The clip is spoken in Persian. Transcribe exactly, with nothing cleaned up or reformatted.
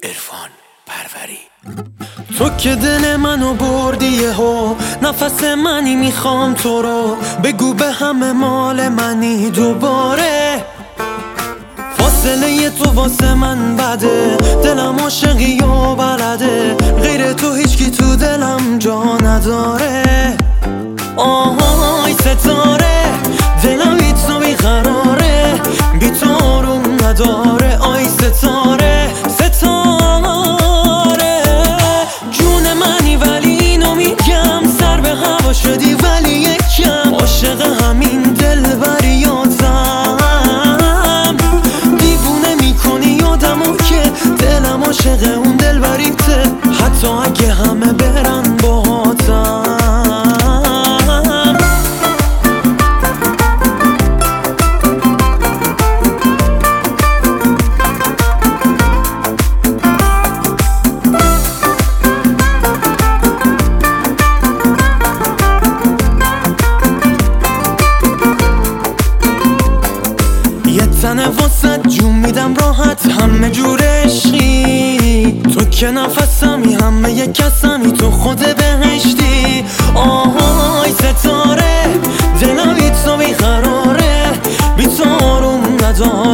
عرفان پروری. تو که دل منو بردی ها، نفس منی میخوام تو رو، بگو به همه مال منی دوباره. فاصله تو واسه من بده، دلم عاشقی و بلده، غیر تو هیچکی تو دلم جا نداره. آهای ستاره، دلم بی تو بیقراره، بی تو آروم نداره. آی ستاره ستاره جون منی، ولی اینو میگم سر به هوا شدی، ولی یکم عاشق همین دلبریاتم. دیوونه میکنی یادمو که دلم عاشق اون دلبریته، حتی اگه همه برن باهاتم. تنه واسد جون میدم راحت، همه جور عشقی. تو که نفسمی، همه یک کسمی، تو خود بهشتی. آهای ستاره، دلم بی تو بیقراره، بی تو آروم نداره.